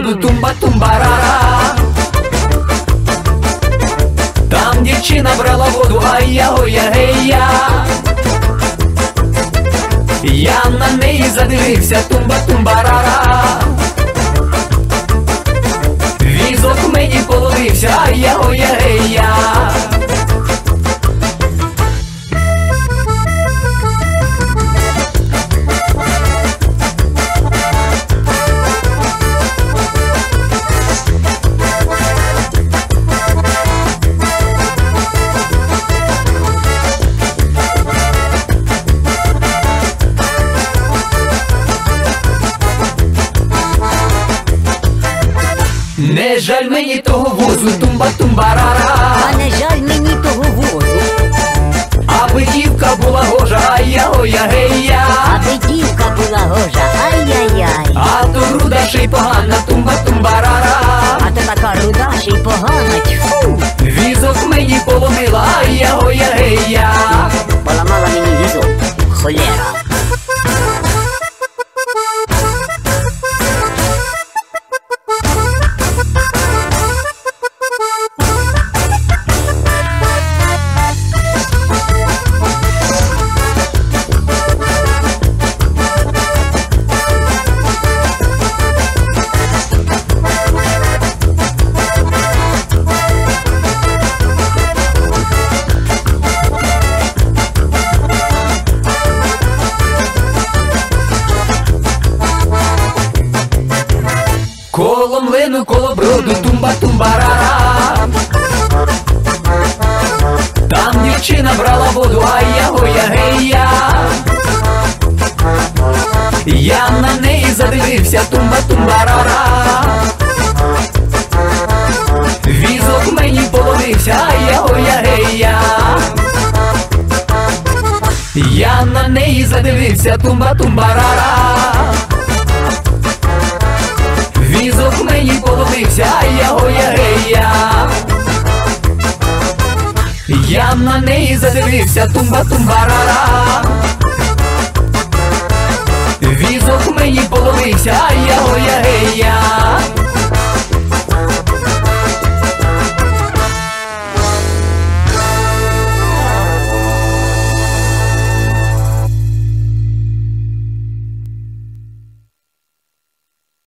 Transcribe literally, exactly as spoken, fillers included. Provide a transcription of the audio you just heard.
колоброду, тумба-тумбарара. Там дівчина брала воду, ай-я-ой-я-гей-я. Я на неї задивився, тумба-тумбарара. Візок мені половився, ай-я-ой-я-гей-я. Не жаль мені того возу, тумба-тумбарара. А не жаль мені того возу, Аби дівка була гожа, ай-я-ой-я-гей-я. аби дівка була гожа, ай-яй-яй. А то руда ще й погана, тумба-тумбарара. А то така руда ще й погана, тьфу. Візок мені поломила, ай-я-ой-я-гей-я. Поламала мені візок, холера. Коло млину, коло броду, тумба-тумбарара. Там дівчина брала воду, ай-я-ой-я-гей-я. Я на неї задивився, тумба-тумбарара. Візок мені половився, ай-я-ой-я-гей-я. Я на неї задивився, тумба-тумбарара. Візок мені половився, ай-я-ой-я-гей-я. Я на неї задивився, тумба-тумбарара. Візок мені половився, ай-я-ой-я-гей-я.